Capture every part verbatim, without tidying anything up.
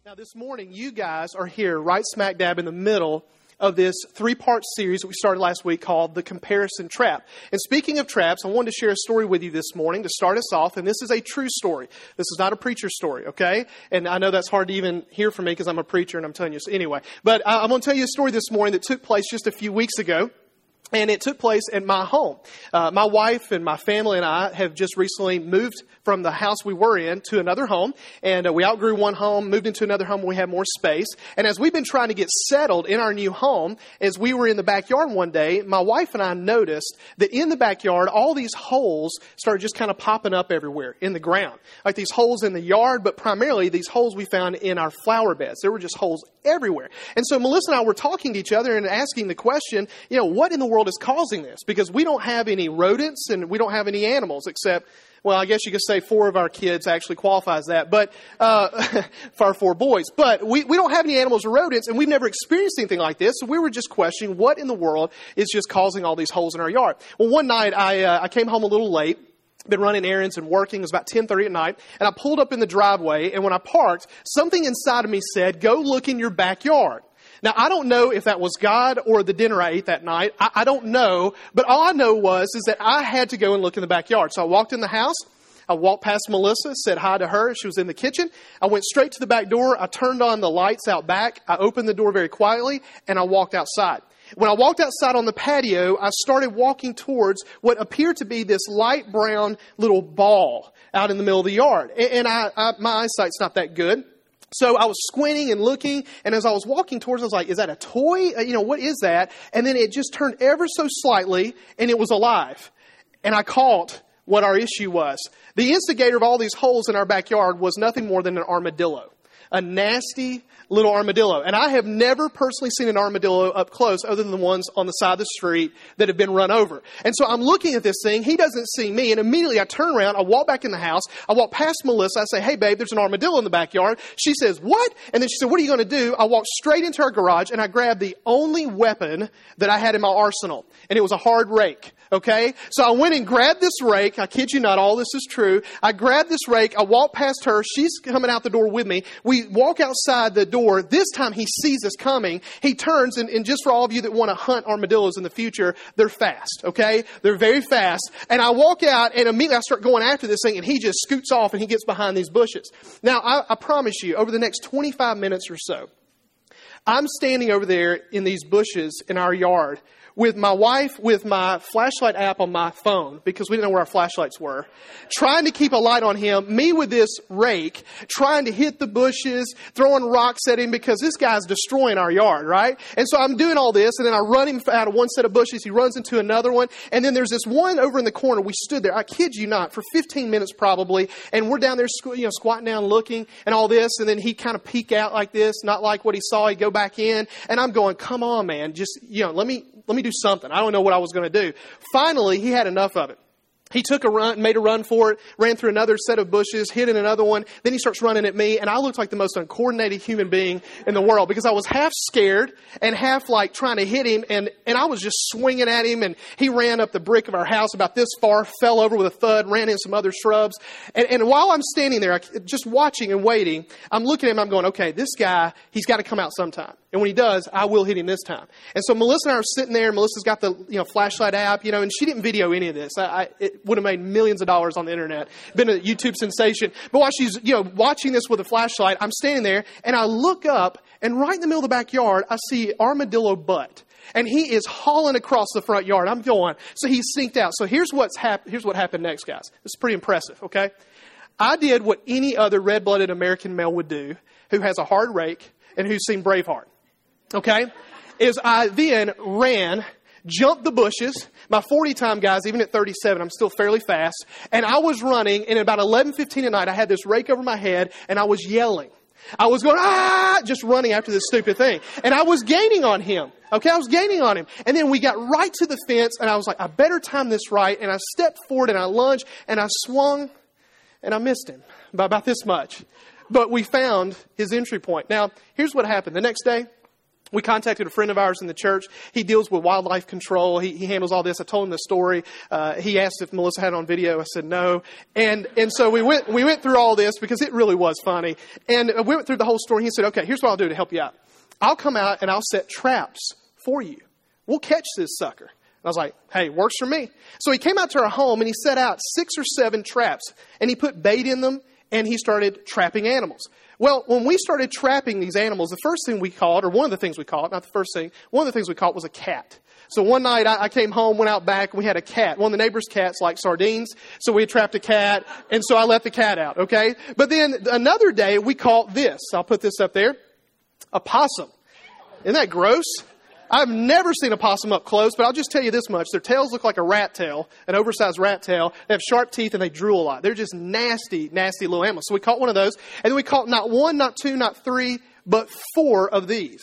Now, this morning, you guys are here right smack dab in the middle of this three-part series that we started last week called The Comparison Trap. And speaking of traps, I wanted to share a story with you this morning to start us off. And this is a true story. This is not a preacher story, okay? And I know that's hard to even hear from me because I'm a preacher and I'm telling you. So anyway, but I'm going to tell you a story this morning that took place just a few weeks ago. And it took place at my home. Uh, my wife and my family and I have just recently moved from the house we were in to another home. And uh, we outgrew one home, moved into another home where we had more space. And as we've been trying to get settled in our new home, as we were in the backyard one day, my wife and I noticed that in the backyard, all these holes started just kind of popping up everywhere in the ground. Like these holes in the yard, but primarily these holes we found in our flower beds. There were just holes everywhere. And so Melissa and I were talking to each other and asking the question, you know, what in the world is causing this? Because we don't have any rodents and we don't have any animals except, well, I guess you could say four of our kids actually qualifies that, but uh, for our four boys. But we, we don't have any animals or rodents, and we've never experienced anything like this. So we were just questioning what in the world is just causing all these holes in our yard. Well, one night I uh, I came home a little late. Been running errands and working. It was about ten thirty at night. And I pulled up in the driveway. And when I parked, something inside of me said, go look in your backyard. Now, I don't know if that was God or the dinner I ate that night. I, I don't know. But all I know was is that I had to go and look in the backyard. So I walked in the house. I walked past Melissa, said hi to her. She was in the kitchen. I went straight to the back door. I turned on the lights out back. I opened the door very quietly, and I walked outside. When I walked outside on the patio, I started walking towards what appeared to be this light brown little ball out in the middle of the yard. And I, I, my eyesight's not that good. So I was squinting and looking, and as I was walking towards it, I was like, is that a toy? You know, what is that? And then it just turned ever so slightly, and it was alive. And I caught what our issue was. The instigator of all these holes in our backyard was nothing more than an armadillo. A nasty little armadillo. And I have never personally seen an armadillo up close other than the ones on the side of the street that have been run over. And so I'm looking at this thing. He doesn't see me. And immediately I turn around. I walk back in the house. I walk past Melissa. I say, hey, babe, there's an armadillo in the backyard. She says, what? And then she said, what are you going to do? I walked straight into our garage and I grabbed the only weapon that I had in my arsenal. And it was a hard rake. Okay? So I went and grabbed this rake. I kid you not, all this is true. I grabbed this rake. I walked past her. She's coming out the door with me. We walk outside the door. This time he sees us coming. He turns, and, and just for all of you that want to hunt armadillos in the future, they're fast. Okay? They're very fast. And I walk out, and immediately I start going after this thing, and he just scoots off, and he gets behind these bushes. Now, I, I promise you, over the next twenty-five minutes or so, I'm standing over there in these bushes in our yard, with my wife, with my flashlight app on my phone, because we didn't know where our flashlights were, trying to keep a light on him, me with this rake, trying to hit the bushes, throwing rocks at him, because this guy's destroying our yard, right? And so I'm doing all this, and then I run him out of one set of bushes, he runs into another one, and then there's this one over in the corner. We stood there, I kid you not, for fifteen minutes probably, and we're down there, you know, squatting down looking, and all this, and then he'd kind of peek out like this, not like what he saw, he'd go back in, and I'm going, come on, man, just, you know, let me, let me do something. I don't know what I was going to do. Finally, he had enough of it. He took a run, made a run for it, ran through another set of bushes, hit in another one. Then he starts running at me, and I looked like the most uncoordinated human being in the world because I was half scared and half like trying to hit him, and, and I was just swinging at him, and he ran up the brick of our house about this far, fell over with a thud, ran in some other shrubs. And, and while I'm standing there, just watching and waiting, I'm looking at him, I'm going, okay, this guy, he's got to come out sometime. And when he does, I will hit him this time. And so Melissa and I are sitting there, and Melissa's got the you know flashlight app, you know, and she didn't video any of this. I, I, it would have made millions of dollars on the internet, been a YouTube sensation. But while she's you know watching this with a flashlight, I'm standing there, and I look up, and right in the middle of the backyard, I see armadillo butt. And he is hauling across the front yard. I'm going, so he's synced out. So here's what's hap- Here's what happened next, guys. It's pretty impressive, okay? I did what any other red-blooded American male would do who has a hard rake and who's seen Braveheart. Okay, is I then ran, jumped the bushes. My forty time, guys, even at thirty-seven, I'm still fairly fast. And I was running, and at about eleven fifteen at night, I had this rake over my head, and I was yelling. I was going, ah, just running after this stupid thing. And I was gaining on him. Okay, I was gaining on him. And then we got right to the fence, and I was like, I better time this right. And I stepped forward, and I lunged, and I swung, and I missed him by about this much. But we found his entry point. Now, here's what happened. The next day, We contacted a friend of ours in the church. He deals with wildlife control. He, he handles all this. I told him the story. Uh, he asked if Melissa had it on video. I said no. And and so we went we went through all this because it really was funny. And we went through the whole story. He said, okay, here's what I'll do to help you out. I'll come out and I'll set traps for you. We'll catch this sucker. And I was like, hey, works for me. So he came out to our home and he set out six or seven traps. And he put bait in them and he started trapping animals. Well, when we started trapping these animals, the first thing we caught, or one of the things we caught, not the first thing, one of the things we caught was a cat. So one night I, I came home, went out back, and we had a cat. One of the neighbor's cats like sardines, so we had trapped a cat, and so I let the cat out, okay? But then another day we caught this. I'll put this up there. A possum. Isn't that gross? I've never seen a possum up close, but I'll just tell you this much. Their tails look like a rat tail, an oversized rat tail. They have sharp teeth and they drool a lot. They're just nasty, nasty little animals. So we caught one of those. And then we caught not one, not two, not three, but four of these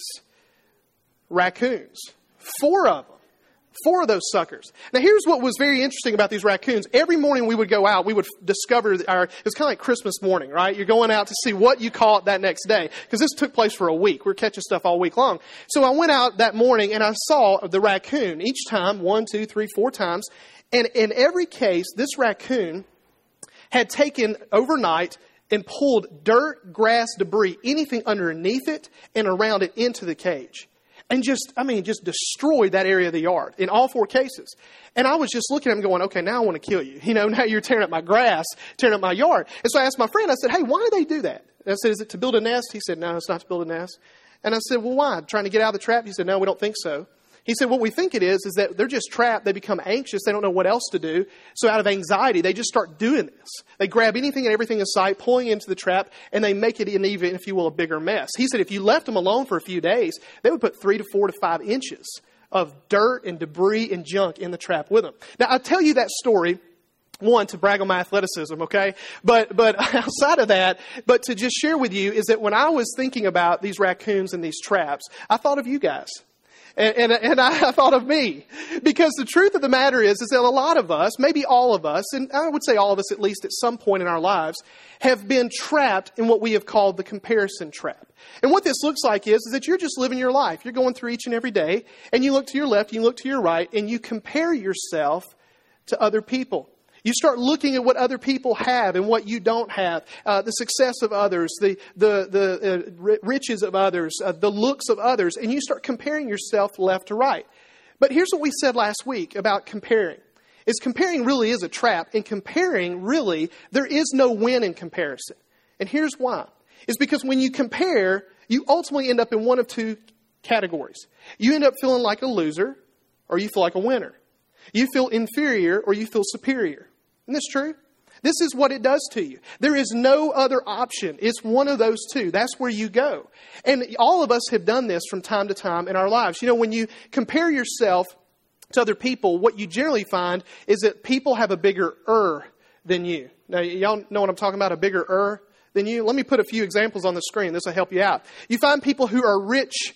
raccoons. Four of them. Four of those suckers. Now here's what was very interesting about these raccoons. Every morning we would go out, we would discover our, it was kind of like Christmas morning, right? You're going out to see what you caught that next day. Because this took place for a week. We were catching stuff all week long. So I went out that morning and I saw the raccoon each time, one, two, three, four times. And in every case, this raccoon had taken overnight and pulled dirt, grass, debris, anything underneath it and around it into the cage. And just, I mean, just destroyed that area of the yard in all four cases. And I was just looking at him going, okay, now I want to kill you. You know, now you're tearing up my grass, tearing up my yard. And so I asked my friend, I said, hey, why do they do that? And I said, is it to build a nest? He said, no, it's not to build a nest. And I said, well, why? Trying to get out of the trap? He said, no, we don't think so. He said, what we think it is, is that they're just trapped. They become anxious. They don't know what else to do. So out of anxiety, they just start doing this. They grab anything and everything in sight, pulling into the trap, and they make it an even, if you will, a bigger mess. He said if you left them alone for a few days, they would put three to four to five inches of dirt and debris and junk in the trap with them. Now, I'll tell you that story, one, to brag on my athleticism, okay? But but outside of that, but to just share with you is that when I was thinking about these raccoons and these traps, I thought of you guys. And, and, and I thought of me. Because the truth of the matter is, is that a lot of us, maybe all of us, and I would say all of us at least at some point in our lives, have been trapped in what we have called the comparison trap. And what this looks like is, is that you're just living your life. You're going through each and every day, and you look to your left, you look to your right, and you compare yourself to other people. You start looking at what other people have and what you don't have, uh, the success of others, the the the uh, riches of others, uh, the looks of others, and you start comparing yourself left to right. But here's what we said last week about comparing. Is comparing really is a trap, and comparing really, there is no win in comparison. And here's why. It's because when you compare, you ultimately end up in one of two categories. You end up feeling like a loser, or you feel like a winner. You feel inferior, or you feel superior. Isn't this true? This is what it does to you. There is no other option. It's one of those two. That's where you go. And all of us have done this from time to time in our lives. You know, when you compare yourself to other people, what you generally find is that people have a bigger er than you. Now, y'all know what I'm talking about, a bigger er than you? Let me put a few examples on the screen. This will help you out. You find people who are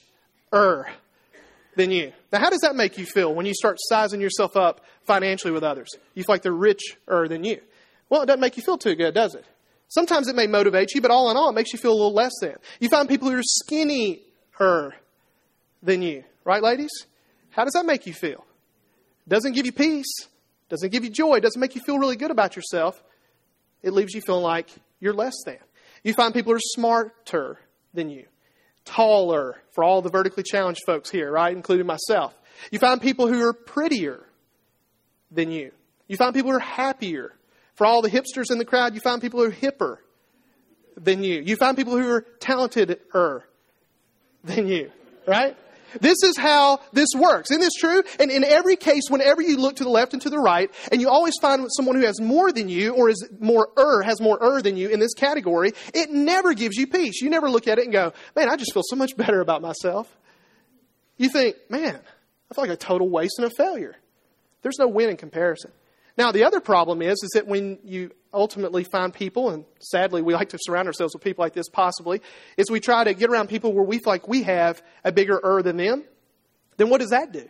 richer than you. Now, how does that make you feel when you start sizing yourself up financially with others? You feel like they're richer than you. Well, it doesn't make you feel too good, does it? Sometimes it may motivate you, but all in all, it makes you feel a little less than. You find people who are skinnier than you. Right, ladies? How does that make you feel? Doesn't give you peace. Doesn't give you joy. Doesn't make you feel really good about yourself. It leaves you feeling like you're less than. You find people who are smarter than you. Taller, for all the vertically challenged folks here, right? Including myself. You find people who are prettier than you. You find people who are happier. For all the hipsters in the crowd, you find people who are hipper than you. You find people who are talented-er than you, right? This is how this works. Isn't this true? And in every case, whenever you look to the left and to the right, and you always find someone who has more than you, or is more er, has more er than you in this category, it never gives you peace. You never look at it and go, man, I just feel so much better about myself. You think, man, I feel like a total waste and a failure. There's no win in comparison. Now, the other problem is, is that when you ultimately find people, and sadly we like to surround ourselves with people like this possibly, is we try to get around people where we feel like we have a bigger er than them, then what does that do?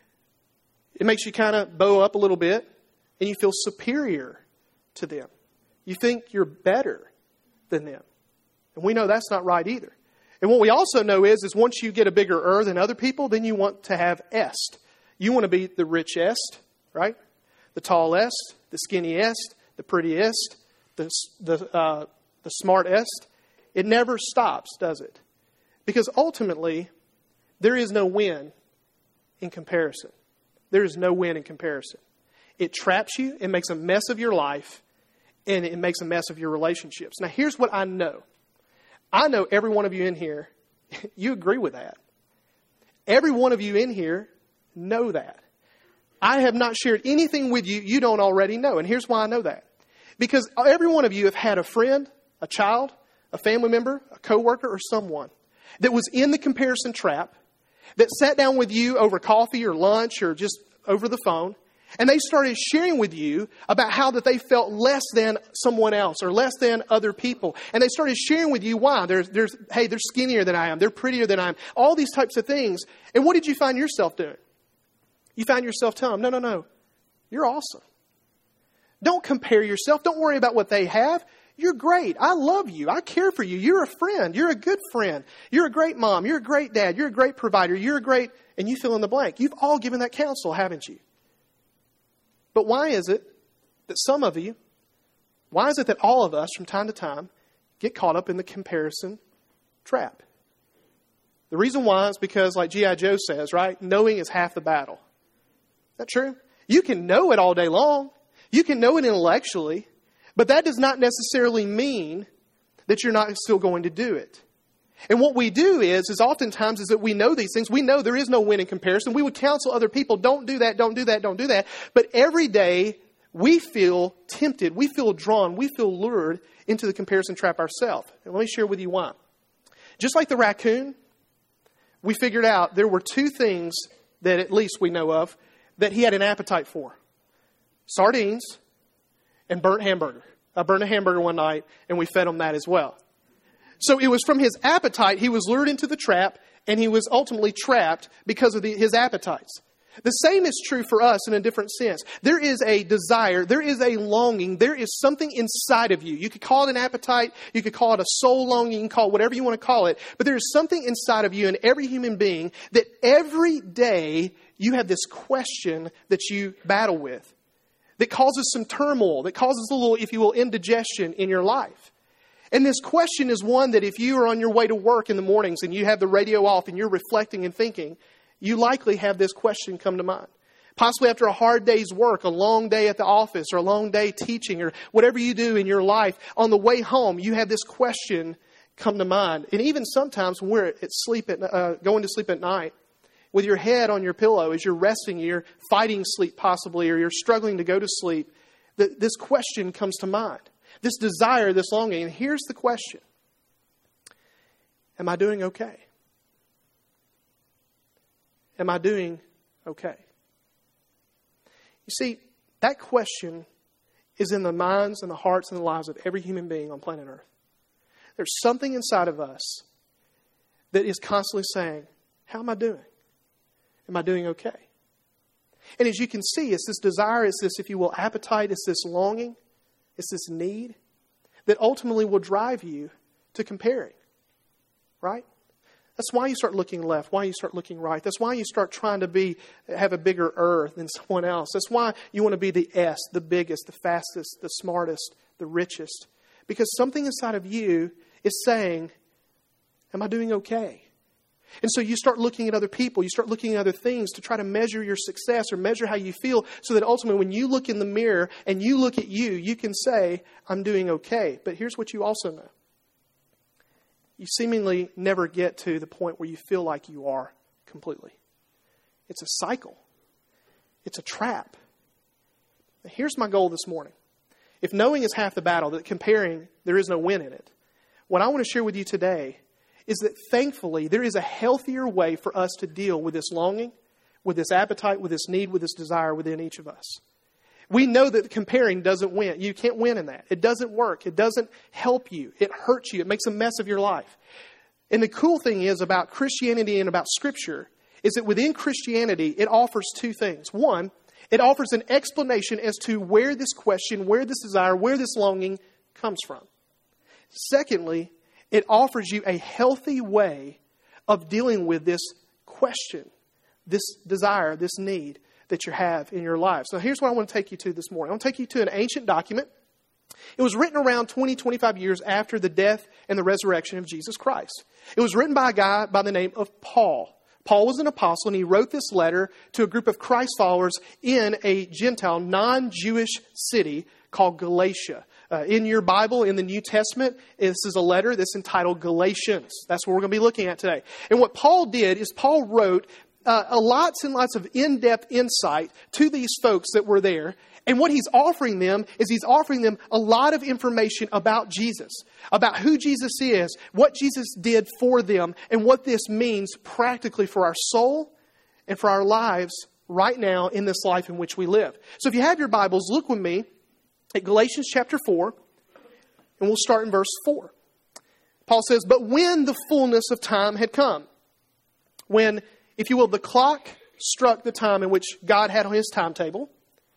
It makes you kind of bow up a little bit, and you feel superior to them. You think you're better than them. And we know that's not right either. And what we also know is, is once you get a bigger er than other people, then you want to have est. You want to be the richest, right? The tallest, the skinniest, the prettiest, the, the, uh, the smartest. It never stops, does it? Because ultimately, there is no win in comparison. There is no win in comparison. It traps you, it makes a mess of your life, and it makes a mess of your relationships. Now, here's what I know. I know every one of you in here, you agree with that. Every one of you in here know that. I have not shared anything with you you don't already know. And here's why I know that. Because every one of you have had a friend, a child, a family member, a coworker, or someone that was in the comparison trap, that sat down with you over coffee or lunch or just over the phone, and they started sharing with you about how that they felt less than someone else or less than other people. And they started sharing with you why. There's, there's, hey, they're skinnier than I am. They're prettier than I am. All these types of things. And what did you find yourself doing? You found yourself telling them, no, no, no. You're awesome. Don't compare yourself. Don't worry about what they have. You're great. I love you. I care for you. You're a friend. You're a good friend. You're a great mom. You're a great dad. You're a great provider. You're a great, and you fill in the blank. You've all given that counsel, haven't you? But why is it that some of you, why is it that all of us from time to time get caught up in the comparison trap? The reason why is because, like G I Joe says, right? Knowing is half the battle. Is that true? You can know it all day long. You can know it intellectually. But that does not necessarily mean that you're not still going to do it. And what we do is, is oftentimes is that we know these things. We know there is no win in comparison. We would counsel other people, don't do that, don't do that, don't do that. But every day we feel tempted, we feel drawn, we feel lured into the comparison trap ourselves. And let me share with you why. Just like the raccoon, we figured out there were two things that at least we know of that he had an appetite for. Sardines and burnt hamburger. I burned a hamburger one night and we fed him that as well. So it was from his appetite, he was lured into the trap, and he was ultimately trapped because of the, his appetites. The same is true for us in a different sense. There is a desire, there is a longing, there is something inside of you. You could call it an appetite, you could call it a soul longing, you can call it whatever you want to call it, but there is something inside of you and every human being that every day you have this question that you battle with, that causes some turmoil, that causes a little, if you will, indigestion in your life. And this question is one that if you are on your way to work in the mornings and you have the radio off and you're reflecting and thinking, you likely have this question come to mind. Possibly after a hard day's work, a long day at the office, or a long day teaching, or whatever you do in your life, on the way home, you have this question come to mind. And even sometimes when we're at sleep at, uh, going to sleep at night, with your head on your pillow as you're resting, you're fighting sleep possibly, or you're struggling to go to sleep, th- this question comes to mind. This desire, this longing. And here's the question. Am I doing okay? Am I doing okay? You see, that question is in the minds and the hearts and the lives of every human being on planet Earth. There's something inside of us that is constantly saying, how am I doing? Am I doing okay? And as you can see, it's this desire, it's this, if you will, appetite, it's this longing, it's this need that ultimately will drive you to comparing, right? That's why you start looking left, why you start looking right. That's why you start trying to be have a bigger er than someone else. That's why you want to be the S, the biggest, the fastest, the smartest, the richest. Because something inside of you is saying, am I doing okay? And so you start looking at other people, you start looking at other things to try to measure your success or measure how you feel, so that ultimately when you look in the mirror and you look at you, you can say, I'm doing okay. But here's what you also know. You seemingly never get to the point where you feel like you are completely. It's a cycle. It's a trap. Now, here's my goal this morning. If knowing is half the battle, that comparing, there is no win in it. What I want to share with you today is that thankfully there is a healthier way for us to deal with this longing, with this appetite, with this need, with this desire within each of us. We know that comparing doesn't win. You can't win in that. It doesn't work. It doesn't help you. It hurts you. It makes a mess of your life. And the cool thing is about Christianity and about Scripture is that within Christianity, it offers two things. One, it offers an explanation as to where this question, where this desire, where this longing comes from. Secondly, It offers you a healthy way of dealing with this question, this desire, this need that you have in your life. So here's what I want to take you to this morning. I want to take you to an ancient document. It was written around twenty, twenty-five years after the death and the resurrection of Jesus Christ. It was written by a guy by the name of Paul. Paul was an apostle, and he wrote this letter to a group of Christ followers in a Gentile, non-Jewish city called Galatia. Uh, in your Bible, in the New Testament, this is a letter that's entitled Galatians. That's what we're going to be looking at today. And what Paul did is Paul wrote uh, lots and lots of in-depth insight to these folks that were there. And what he's offering them is he's offering them a lot of information about Jesus, about who Jesus is, what Jesus did for them, and what this means practically for our soul and for our lives right now in this life in which we live. So if you have your Bibles, look with me at Galatians chapter four, and we'll start in verse four. Paul says, "But when the fullness of time had come," when, if you will, the clock struck the time in which God had on his timetable,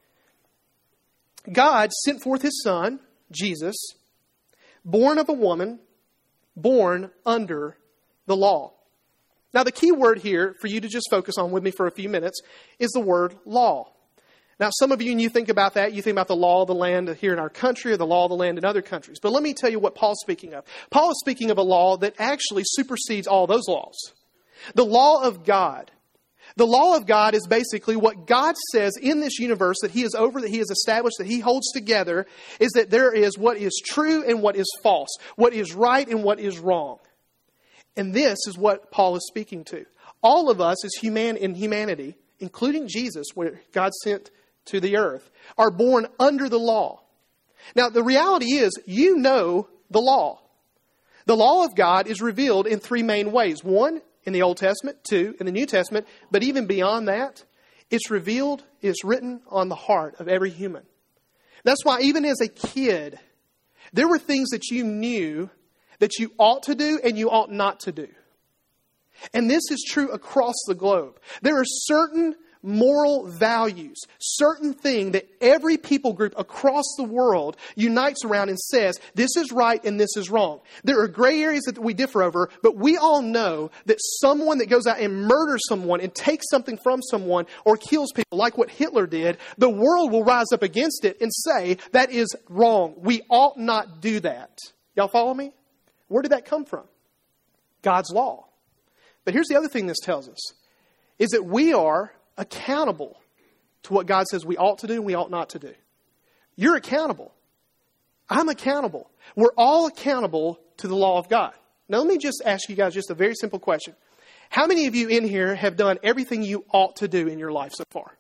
God sent forth his Son, Jesus, born of a woman, born under the law. Now, the key word here for you to just focus on with me for a few minutes is the word law. Now, some of you, when you think about that, you think about the law of the land here in our country or the law of the land in other countries. But let me tell you what Paul's speaking of. Paul is speaking of a law that actually supersedes all those laws. The law of God. The law of God is basically what God says in this universe that he is over, that he has established, that he holds together, is that there is what is true and what is false, what is right and what is wrong. And this is what Paul is speaking to. All of us as human in humanity, including Jesus, where God sent to the earth, are born under the law. Now, the reality is, you know the law. The law of God is revealed in three main ways. One, in the Old Testament. Two, in the New Testament. But even beyond that, it's revealed, it's written on the heart of every human. That's why even as a kid, there were things that you knew that you ought to do and you ought not to do. And this is true across the globe. There are certain moral values, certain thing that every people group across the world unites around and says, this is right and this is wrong. There are gray areas that we differ over, but we all know that someone that goes out and murders someone and takes something from someone or kills people like what Hitler did, the world will rise up against it and say, that is wrong. We ought not do that. Y'all follow me? Where did that come from? God's law. But here's the other thing this tells us, is that we are accountable to what God says we ought to do and we ought not to do. You're accountable. I'm accountable. We're all accountable to the law of God. Now let me just ask you guys just a very simple question. How many of you in here have done everything you ought to do in your life so far?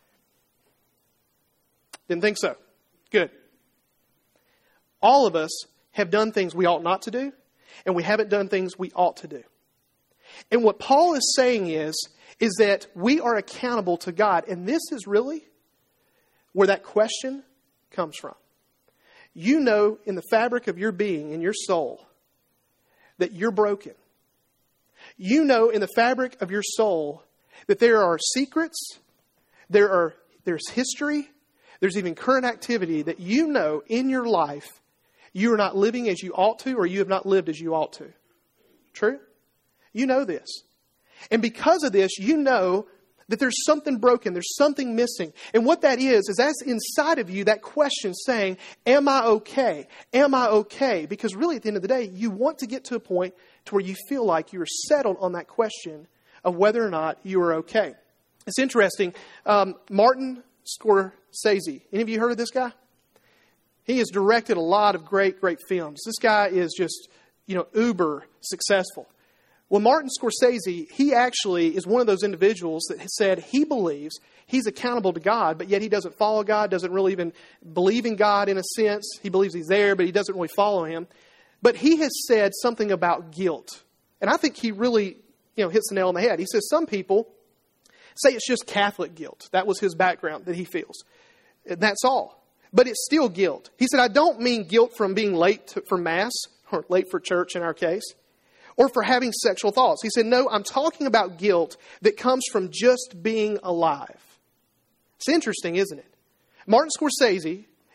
Didn't think so. Good. All of us have done things we ought not to do, and we haven't done things we ought to do. And what Paul is saying is, is that we are accountable to God. And this is really where that question comes from. You know in the fabric of your being, in your soul, that you're broken. You know in the fabric of your soul that there are secrets, there are there's history, there's even current activity that you know in your life you are not living as you ought to, or you have not lived as you ought to. True? You know this. And because of this, you know that there's something broken, there's something missing. And what that is, is that's inside of you, that question saying, am I okay? Am I okay? Because really at the end of the day, you want to get to a point to where you feel like you are settled on that question of whether or not you are okay. It's interesting. Um, Martin Scorsese. Any of you heard of this guy? He has directed a lot of great, great films. This guy is just, you know, uber successful. Well, Martin Scorsese, he actually is one of those individuals that said he believes he's accountable to God, but yet he doesn't follow God, doesn't really even believe in God in a sense. He believes he's there, but he doesn't really follow him. But he has said something about guilt. And I think he really, you know, hits the nail on the head. He says some people say it's just Catholic guilt. That was his background that he feels. And that's all. But it's still guilt. He said, I don't mean guilt from being late to, for Mass, or late for church in our case, or for having sexual thoughts. He said, no, I'm talking about guilt that comes from just being alive. It's interesting, isn't it? Martin Scorsese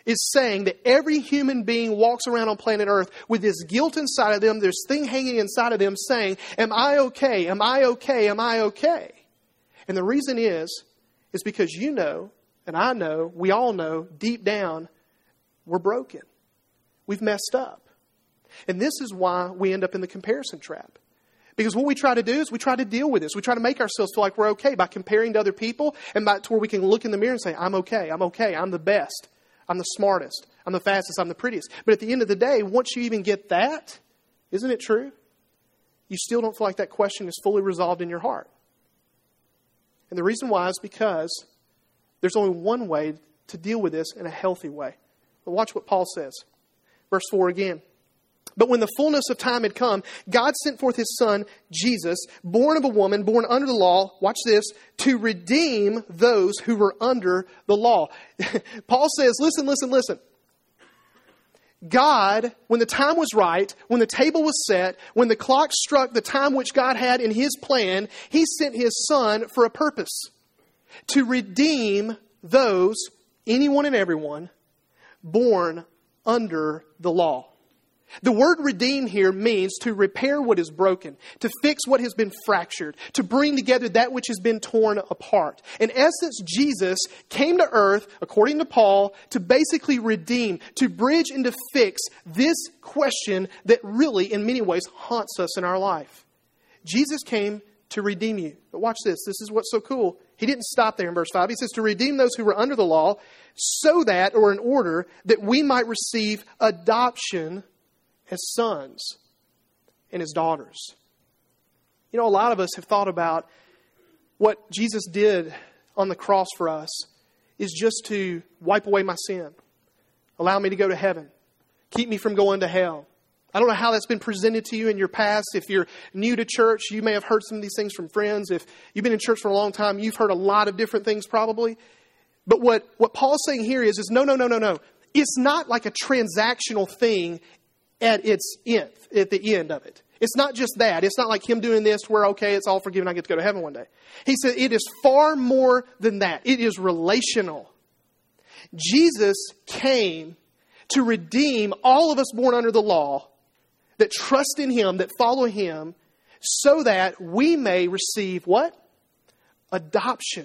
is saying that every human being walks around on planet Earth with this guilt inside of them, this thing hanging inside of them saying, am I okay? Am I okay? Am I okay? And the reason is, is because you know, and I know, we all know, deep down, we're broken. We've messed up. And this is why we end up in the comparison trap. Because what we try to do is we try to deal with this. We try to make ourselves feel like we're okay by comparing to other people and by to where we can look in the mirror and say, I'm okay, I'm okay, I'm the best, I'm the smartest, I'm the fastest, I'm the prettiest. But at the end of the day, once you even get that, isn't it true? You still don't feel like that question is fully resolved in your heart. And the reason why is because there's only one way to deal with this in a healthy way. But watch what Paul says. Verse four again. But when the fullness of time had come, God sent forth His Son, Jesus, born of a woman, born under the law, watch this, to redeem those who were under the law. Paul says, listen, listen, listen. God, when the time was right, when the table was set, when the clock struck the time which God had in His plan, He sent His Son for a purpose. To redeem those, anyone and everyone, born under the law. The word redeem here means to repair what is broken, to fix what has been fractured, to bring together that which has been torn apart. In essence, Jesus came to earth, according to Paul, to basically redeem, to bridge and to fix this question that really, in many ways, haunts us in our life. Jesus came to redeem you. But watch this. This is what's so cool. He didn't stop there in verse five. He says to redeem those who were under the law so that, or in order, that we might receive adoption as sons and as daughters. You know, a lot of us have thought about what Jesus did on the cross for us is just to wipe away my sin, allow me to go to heaven, keep me from going to hell. I don't know how that's been presented to you in your past. If you're new to church, you may have heard some of these things from friends. If you've been in church for a long time, you've heard a lot of different things probably. But what, what Paul's saying here is, is no, no, no, no, no. It's not like a transactional thing at its end, at the end of it. It's not just that. It's not like Him doing this where, okay, it's all forgiven, I get to go to heaven one day. He said it is far more than that. It is relational. Jesus came to redeem all of us born under the law that trust in Him, that follow Him, so that we may receive what? Adoption.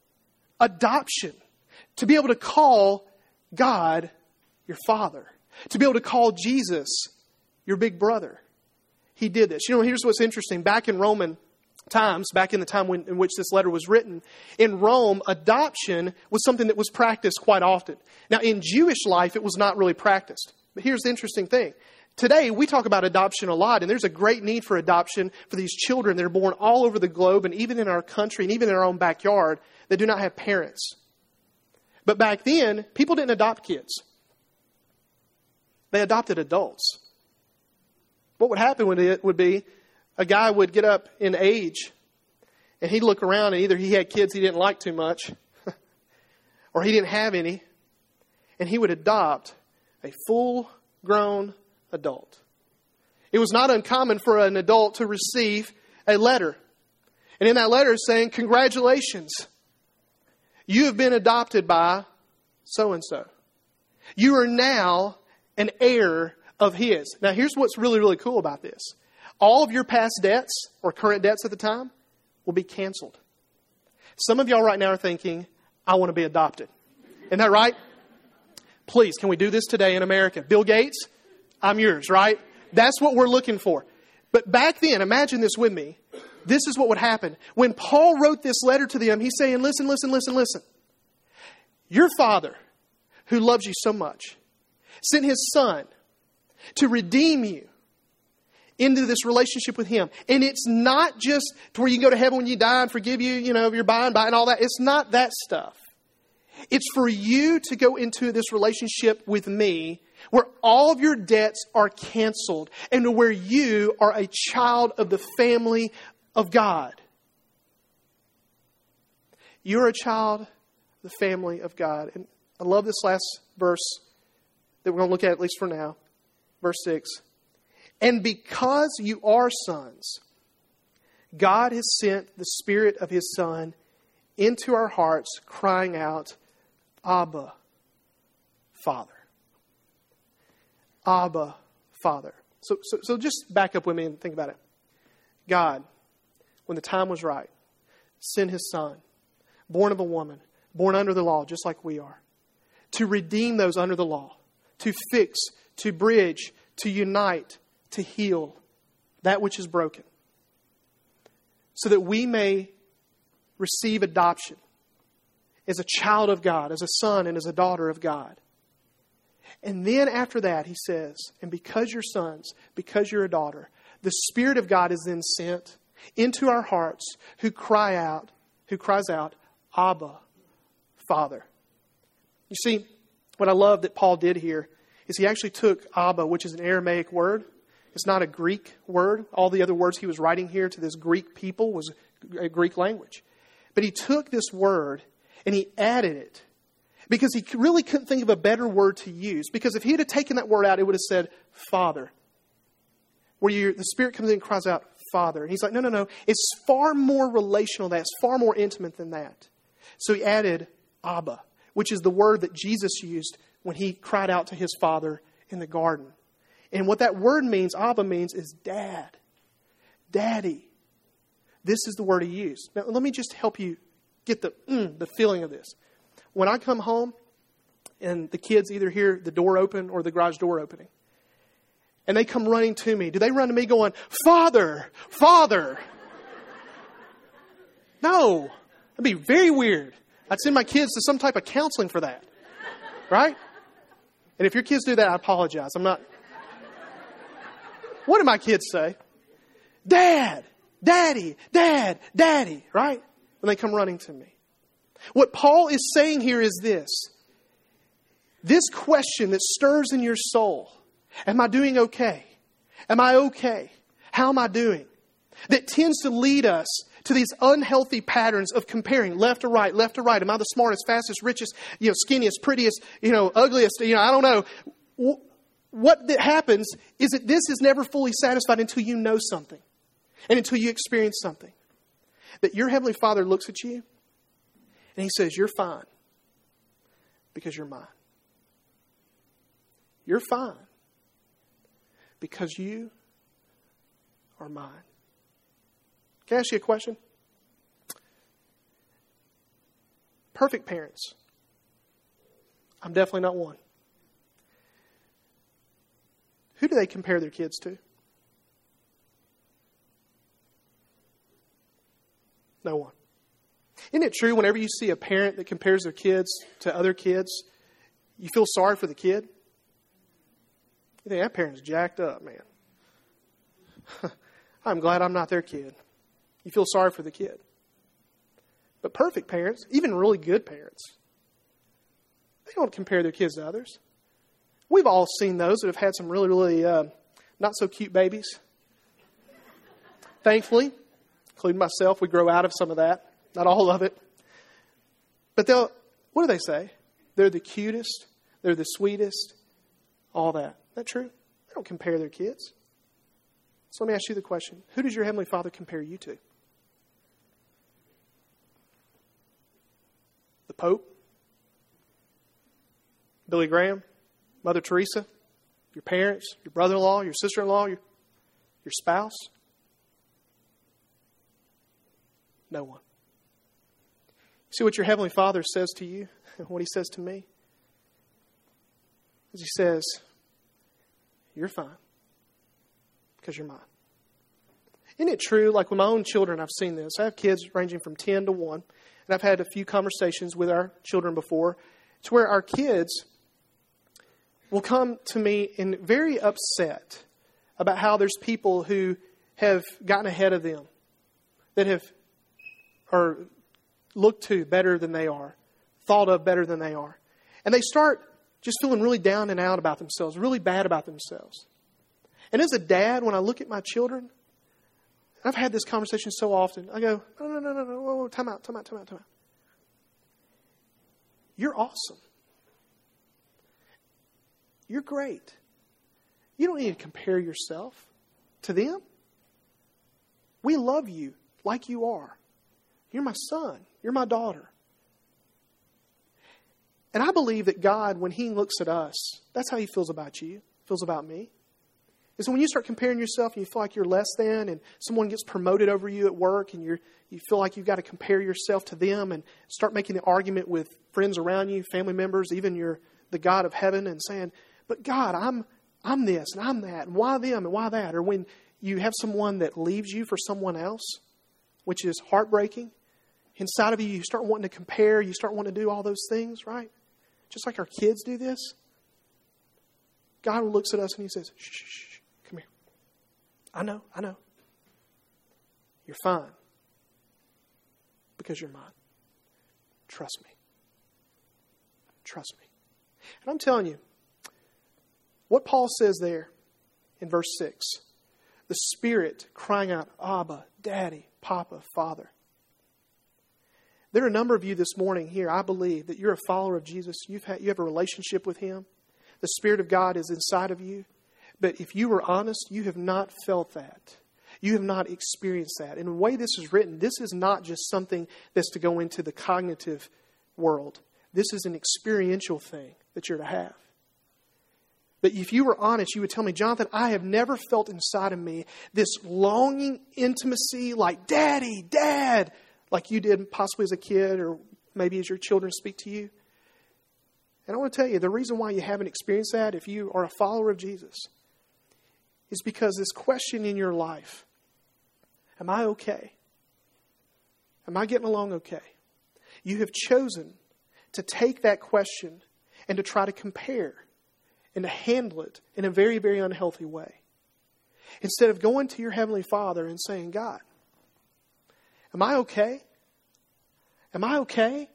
Adoption. To be able to call God your Father. To be able to call Jesus your big brother. He did this. You know, here's what's interesting. Back in Roman times, back in the time when, in which this letter was written, in Rome, adoption was something that was practiced quite often. Now, in Jewish life, it was not really practiced. But here's the interesting thing. Today, we talk about adoption a lot, and there's a great need for adoption for these children that are born all over the globe, and even in our country, and even in our own backyard, that do not have parents. But back then, people didn't adopt kids. They adopted adults. What would happen would, it would be a guy would get up in age and he'd look around and either he had kids he didn't like too much or he didn't have any, and he would adopt a full-grown adult. It was not uncommon for an adult to receive a letter. And in that letter it's saying, congratulations, you have been adopted by so-and-so. You are now an heir of His. Now, here's what's really, really cool about this. All of your past debts or current debts at the time will be canceled. Some of y'all right now are thinking, I want to be adopted. Isn't that right? Please, can we do this today in America? Bill Gates, I'm yours, right? That's what we're looking for. But back then, imagine this with me. This is what would happen. When Paul wrote this letter to them, he's saying, listen, listen, listen, listen. Your Father, who loves you so much, sent His Son to redeem you into this relationship with Him. And it's not just to where you can go to heaven when you die and forgive you, you know, your by and by and all that. It's not that stuff. It's for you to go into this relationship with me where all of your debts are canceled and where you are a child of the family of God. You're a child of the family of God. And I love this last verse that we're going to look at, at least for now. Verse six. And because you are sons, God has sent the Spirit of His Son into our hearts, crying out, Abba, Father. Abba, Father. So, so, so just back up with me and think about it. God, when the time was right, sent His Son, born of a woman, born under the law, just like we are, to redeem those under the law, to fix, to bridge, to unite, to heal that which is broken, so that we may receive adoption as a child of God, as a son and as a daughter of God. And then after that, He says, and because you're sons, because you're a daughter, the Spirit of God is then sent into our hearts, who cry out, who cries out, Abba, Father. You see, what I love that Paul did here is he actually took Abba, which is an Aramaic word. It's not a Greek word. All the other words he was writing here to this Greek people was a Greek language. But he took this word and he added it because he really couldn't think of a better word to use. Because if he had taken that word out, it would have said Father. Where you, the Spirit comes in and cries out, Father. And he's like, no, no, no. It's far more relational than that. It's far more intimate than that. So he added Abba, which is the word that Jesus used when He cried out to His Father in the garden. And what that word means, Abba means, is dad. Daddy. This is the word He used. Now, let me just help you get the mm, the feeling of this. When I come home and the kids either hear the door open or the garage door opening, and they come running to me, do they run to me going, Father, Father? No. That'd be very weird. I'd send my kids to some type of counseling for that. Right? And if your kids do that, I apologize. I'm not... What do my kids say? Dad, Daddy, Dad, Daddy, right? When they come running to me. What Paul is saying here is this. This question that stirs in your soul. Am I doing okay? Am I okay? How am I doing? That tends to lead us to these unhealthy patterns of comparing left to right, left to right. Am I the smartest, fastest, richest, you know, skinniest, prettiest, you know, ugliest, you know, I don't know. What that happens is that this is never fully satisfied until you know something and until you experience something. That your Heavenly Father looks at you and He says, you're fine because you're mine. You're fine because you are mine. Can I ask you a question? Perfect parents. I'm definitely not one. Who do they compare their kids to? No one. Isn't it true whenever you see a parent that compares their kids to other kids, you feel sorry for the kid? You think, that parent's jacked up, man. I'm glad I'm not their kid. You feel sorry for the kid. But perfect parents, even really good parents, they don't compare their kids to others. We've all seen those that have had some really, really uh, not so cute babies. Thankfully, including myself, we grow out of some of that. Not all of it. But they'll, what do they say? They're the cutest. They're the sweetest. All that. Is that true? They don't compare their kids. So let me ask you the question. Who does your Heavenly Father compare you to? The Pope? Billy Graham? Mother Teresa? Your parents? Your brother-in-law? Your sister-in-law? Your, your spouse? No one. See what your Heavenly Father says to you and what He says to me? Is He says, you're fine because you're mine. Isn't it true? Like with my own children, I've seen this. I have kids ranging from ten to one. And I've had a few conversations with our children before. It's where our kids will come to me and very upset about how there's people who have gotten ahead of them, that have are looked to better than they are, thought of better than they are. And they start just feeling really down and out about themselves, really bad about themselves. And as a dad, when I look at my children, I've had this conversation so often, I go, no, no, no, no, no, whoa, whoa, time out, time out, time out, time out. You're awesome. You're great. You don't need to compare yourself to them. We love you like you are. You're my son. You're my daughter. And I believe that God, when He looks at us, that's how He feels about you, feels about me. And so when you start comparing yourself and you feel like you're less than, and someone gets promoted over you at work, and you're, you feel like you've got to compare yourself to them and start making the argument with friends around you, family members, even your the God of heaven, and saying, but God, I'm I'm this and I'm that, and why them and why that? Or when you have someone that leaves you for someone else, which is heartbreaking, inside of you, you start wanting to compare, you start wanting to do all those things, right? Just like our kids do this. God looks at us and He says, shh, shh, shh, come here. I know, I know. You're fine. Because you're mine. Trust me. Trust me. And I'm telling you, what Paul says there in verse six, the Spirit crying out, Abba, Daddy, Papa, Father. There are a number of you this morning here, I believe, that you're a follower of Jesus. You've had, you have a relationship with Him. The Spirit of God is inside of you. But if you were honest, you have not felt that. You have not experienced that. And the way this is written, this is not just something that's to go into the cognitive world. This is an experiential thing that you're to have. But if you were honest, you would tell me, Jonathan, I have never felt inside of me this longing intimacy like Daddy, Dad, like you did possibly as a kid or maybe as your children speak to you. And I want to tell you, the reason why you haven't experienced that, if you are a follower of Jesus, is because this question in your life, am I okay? Am I getting along okay? You have chosen to take that question and to try to compare and to handle it in a very, very unhealthy way. Instead of going to your Heavenly Father and saying, God, am I okay? Am I okay?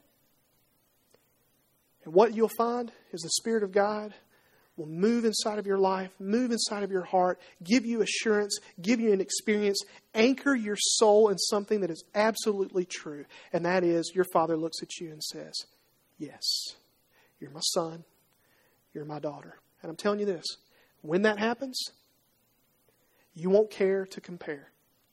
And what you'll find is the Spirit of God will move inside of your life, move inside of your heart, give you assurance, give you an experience, anchor your soul in something that is absolutely true. And that is, your Father looks at you and says, yes, you're my son, you're my daughter. And I'm telling you this, when that happens, you won't care to compare.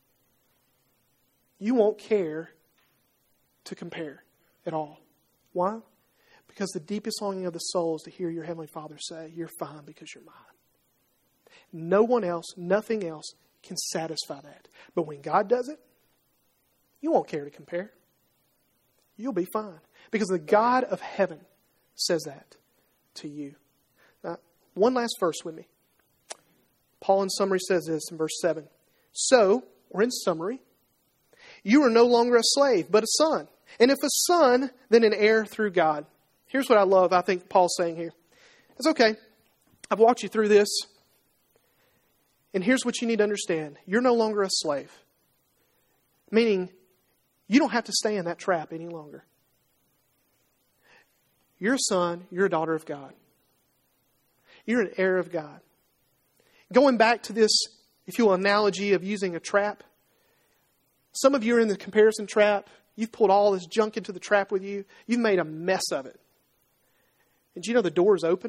You won't care to compare at all. Why? Because the deepest longing of the soul is to hear your Heavenly Father say, you're fine because you're mine. No one else, nothing else can satisfy that. But when God does it, you won't care to compare. You'll be fine. Because the God of heaven says that to you. Now, one last verse with me. Paul in summary says this in verse seven. So, or in summary, you are no longer a slave, but a son. And if a son, then an heir through God. Here's what I love, I think Paul's saying here. It's okay. I've walked you through this. And here's what you need to understand. You're no longer a slave. Meaning, you don't have to stay in that trap any longer. You're a son. You're a daughter of God. You're an heir of God. Going back to this, if you will, analogy of using a trap. Some of you are in the comparison trap. You've pulled all this junk into the trap with you. You've made a mess of it. And do you know the door is open?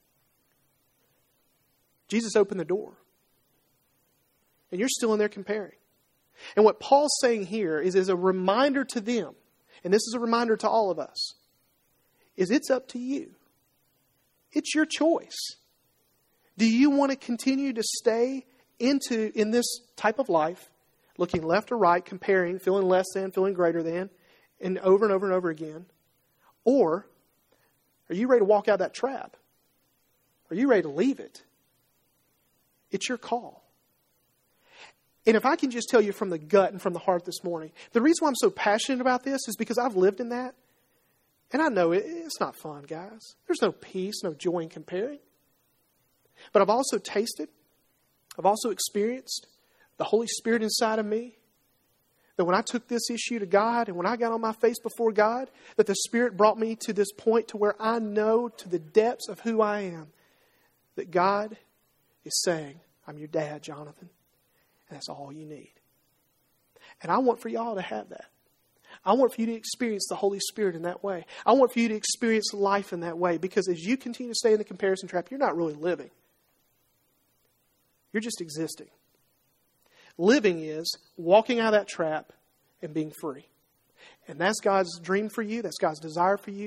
Jesus opened the door. And you're still in there comparing. And what Paul's saying here is, is a reminder to them, and this is a reminder to all of us, is it's up to you. It's your choice. Do you want to continue to stay into in this type of life, looking left or right, comparing, feeling less than, feeling greater than, and over and over and over again? Or are you ready to walk out of that trap? Are you ready to leave it? It's your call. And if I can just tell you from the gut and from the heart this morning, the reason why I'm so passionate about this is because I've lived in that. And I know it, it's not fun, guys. There's no peace, no joy in comparing. But I've also tasted, I've also experienced the Holy Spirit inside of me. That when I took this issue to God and when I got on my face before God, that the Spirit brought me to this point to where I know to the depths of who I am that God is saying, I'm your dad, Jonathan. And that's all you need. And I want for y'all to have that. I want for you to experience the Holy Spirit in that way. I want for you to experience life in that way. Because as you continue to stay in the comparison trap, you're not really living. You're just existing. Living is walking out of that trap and being free. And that's God's dream for you. That's God's desire for you.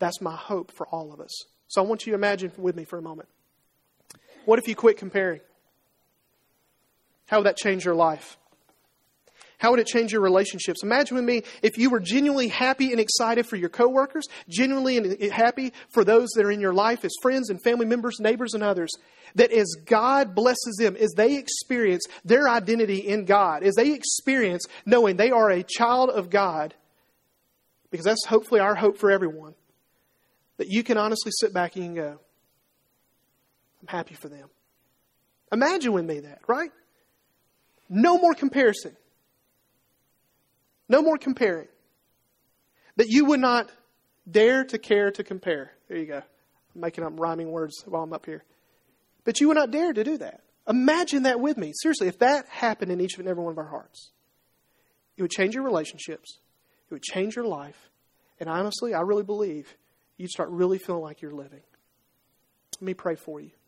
That's my hope for all of us. So I want you to imagine with me for a moment. What if you quit comparing? How would that change your life? How would it change your relationships? Imagine with me if you were genuinely happy and excited for your coworkers, genuinely and happy for those that are in your life as friends and family members, neighbors and others, that as God blesses them, as they experience their identity in God, as they experience knowing they are a child of God, because that's hopefully our hope for everyone, that you can honestly sit back and you can go, I'm happy for them. Imagine with me that, right? No more comparison. No more comparing. That you would not dare to care to compare. There you go. I'm making up rhyming words while I'm up here. But you would not dare to do that. Imagine that with me. Seriously, if that happened in each and every one of our hearts, it would change your relationships. It would change your life. And honestly, I really believe you'd start really feeling like you're living. Let me pray for you.